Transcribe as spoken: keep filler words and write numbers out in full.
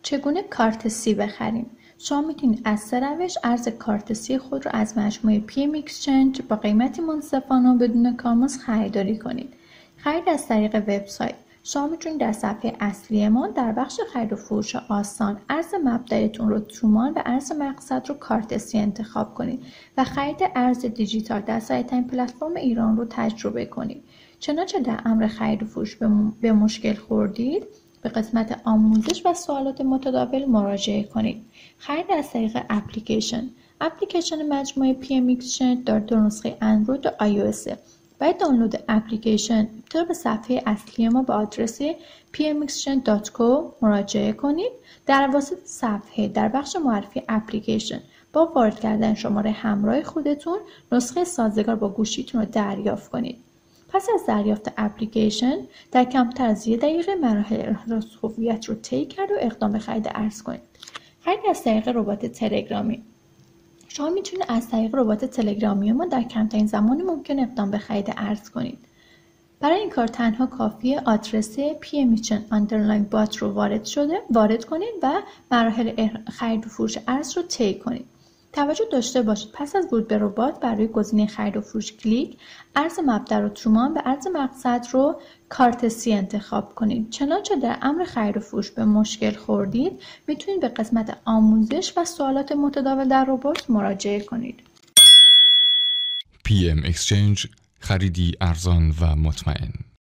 چگونه کارت سی بخریم؟ شما میتونید از سه روش ارز کارت سی خود رو از مجموعه پی ام اکسچنج با قیمتی منصفانه و بدون کارمزد خریداری کنید. خرید از طریق وبسایت. شما میتونید در صفحه اصلی ما در بخش خرید و فروش آسان ارز مبدأتون رو تومان و ارز مقصد رو کارت سی انتخاب کنید و خرید ارز دیجیتال در سریع‌ترین پلتفرم ایران رو تجربه کنید. چنانچه در امر خرید و فروش به مشکل خوردید، به قسمت آموزش و سوالات متداول مراجعه کنید. خرید از طریق اپلیکیشن. اپلیکیشن مجموعه پی ام اکسچنج در دو نسخه اندروید و آی او اس. برای دانلود اپلیکیشن ابتدا به صفحه اصلی ما به آدرس پی ام اکسچنج دات کو مراجعه کنید. در وسط صفحه در بخش معرفی اپلیکیشن با وارد کردن شماره همراه خودتون نسخه سازگار با گوشیتون رو دریافت کنید. پس از دریافت اپلیکیشن در کمتر از یک دقیقه مراحل احراز هویت رو طی کرد و اقدام به خرید ارز کنید. خرید از طریق ربات تلگرامی. شما میتونید از طریق ربات تلگرامی ما در کمترین زمان ممکن اقدام به خرید ارز کنید. برای این کار تنها کافیه آدرس پی ام اکسچنج آندرلاین بات رو وارد شده وارد کنید و مراحل خرید و فروش ارز رو طی کنید. توجه داشته باشید پس از ورود به ربات برای گزینه خرید و فروش کلیک، ارز مبدأ رو تومان و ارز مقصد رو کارت سی انتخاب کنید. چنانچه در امر خرید و فروش به مشکل خوردید، میتونید به قسمت آموزش و سوالات متداول در ربات مراجعه کنید. پی ام اکسچنج، خریدی ارزان و مطمئن.